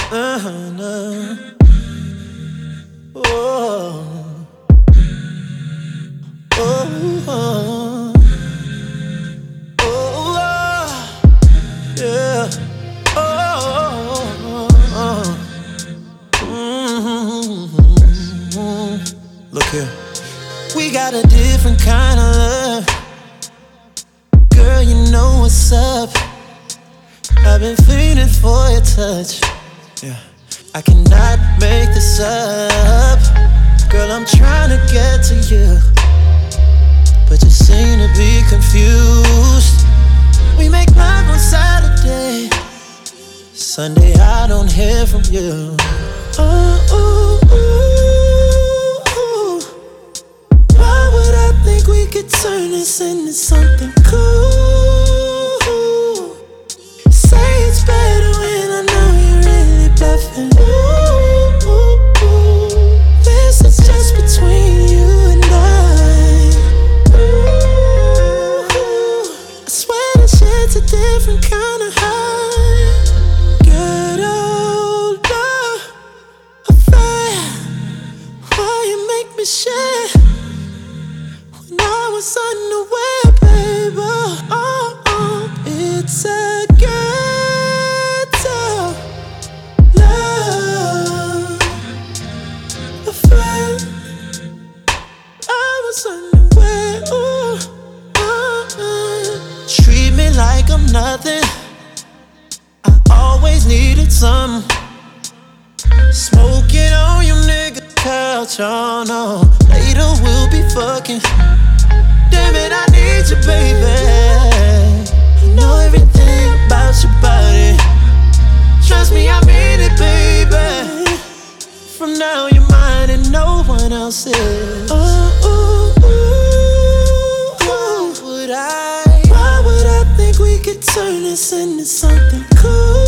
No. Oh, oh, oh, oh, yeah. Oh, look here. We got a different kind of love. Girl, you know what's up. I've been feeling for your touch. Yeah, I cannot make this up. Girl, I'm trying to get to you, but you seem to be confused. We make love on Saturday, Sunday I don't hear from you. Why would I think we could turn this into something cool? Say it's better when I know you're really bluffing. This is just between you and I. I swear this shit's a different kind of high. Get older, a fire. Why you make me share? When I was unaware, baby. It's a ghetto love affair. I was unaware. Treat me like I'm nothing. I always needed some. Smoking on your nigga couch, oh no. Later we'll be fucking. Damn it, I need you, baby. I know everything about your body. Trust me, I mean it, baby. From now you're mine and no one else is. Why would I think we could turn this into something cool?